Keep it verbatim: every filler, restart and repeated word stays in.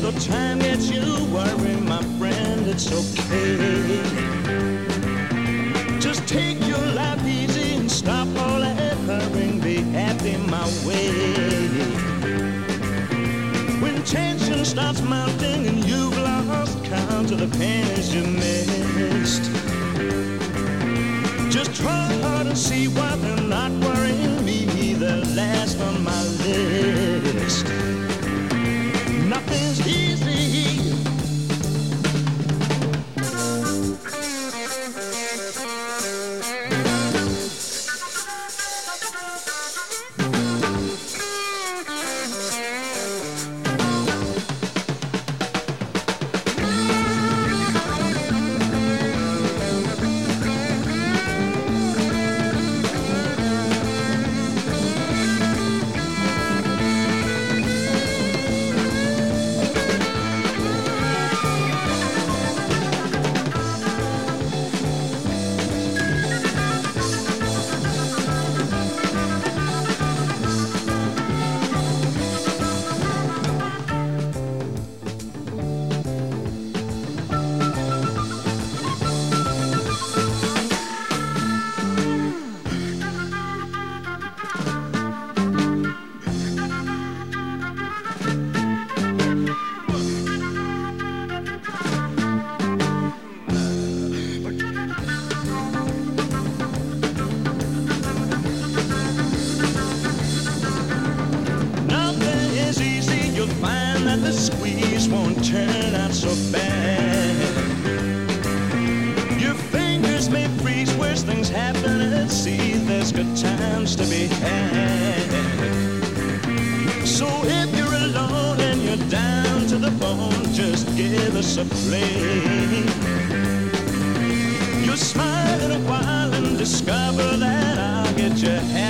So time gets you worrying, my friend, it's okay. Just take your life easy and stop all that hurrying. Be happy my way. When tension starts mounting and you've lost count of the pennies you missed, just try hard and see why they're not worrying me. They're last on my list. Nothing's easy. Turn out so bad. Your fingers may freeze, worse things happen at sea. There's good times to be had. So if you're alone and you're down to the bone, just give us a play. You'll smile in a while and discover that I'll get you happy.